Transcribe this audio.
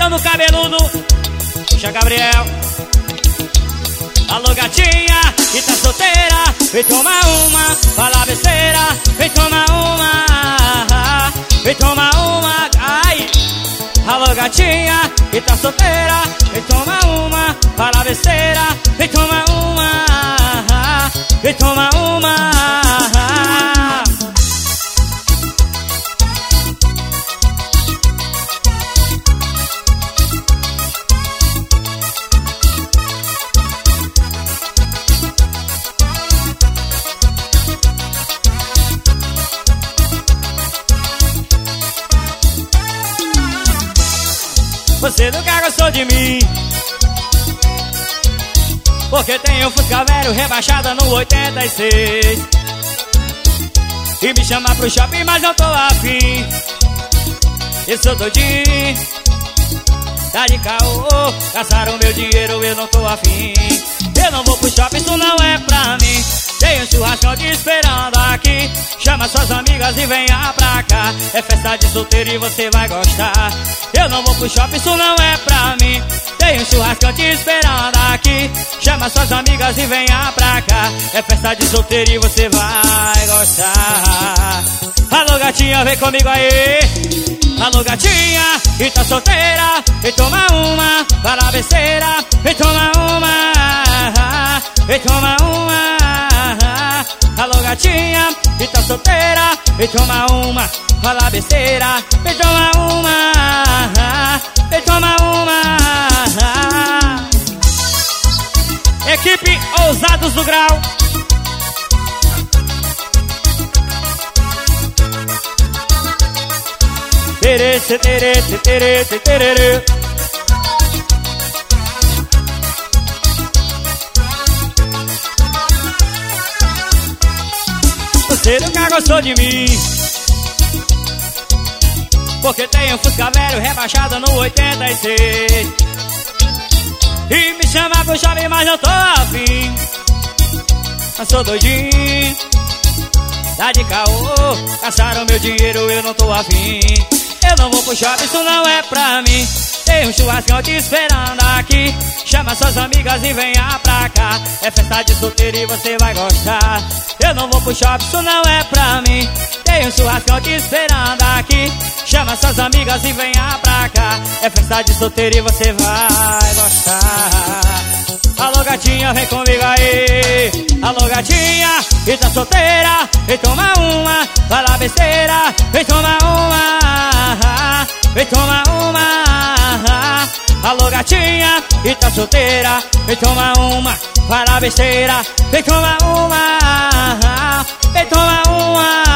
Fernando Cabeludo, puxa Gabriel. Alô gatinha, que tá solteira, vem tomar uma, fala besteira, vem tomar uma, vem tomar uma, ai. Alô gatinha, que tá solteira, vem tomar uma, fala besteira, vem tomar uma, vem tomar uma. Você nunca gostou de mim, porque tem um Fusca velho rebaixada no 86. E me chama pro shopping, mas não tô afim. Eu sou doidinho, tá de caô, gastaram meu dinheiro, eu não tô afim. Eu não vou pro shopping, isso não é pra mim. Tem um churrascão te esperando aqui, chama suas amigas e venha pra cá. É festa de solteiro e você vai gostar. Eu não vou pro shopping, isso não é pra mim. Tem um churrascão te esperando aqui, chama suas amigas e venha pra cá. É festa de solteiro e você vai gostar. Alô gatinha, vem comigo aí. Alô gatinha, que tá solteira, vem tomar uma, fala besteira, vem tomar uma, vem tomar uma. Alô gatinha, que tá solteira, vem tomar uma, fala besteira, vem tomar uma, vem tomar uma. Equipe Ousados do Grau. Tere, tere, tere, tere, tere. Você nunca gostou de mim, porque tem um Fusca velho rebaixado no 86. E me chama pro shopping, mas não tô afim. Eu sou doidinho, tá de caô, gastaram meu dinheiro, eu não tô afim. Eu não vou pro shopping, isso não é pra mim. Tem um churrascão te esperando aqui, chama suas amigas e venha pra cá. É festa de solteiro e você vai gostar. Eu não vou pro shopping, isso não é pra mim. Tem um churrascão te esperando aqui, chama suas amigas e venha pra cá. É festa de solteiro e você vai gostar. Alô gatinha, vem comigo aí. Alô gatinha, que tá solteira, vem tomar uma, fala besteira, vem tomar uma, vem tomar uma. Alô gatinha, que tá solteira, vem tomar uma, fala besteira, vem tomar uma, vem tomar uma.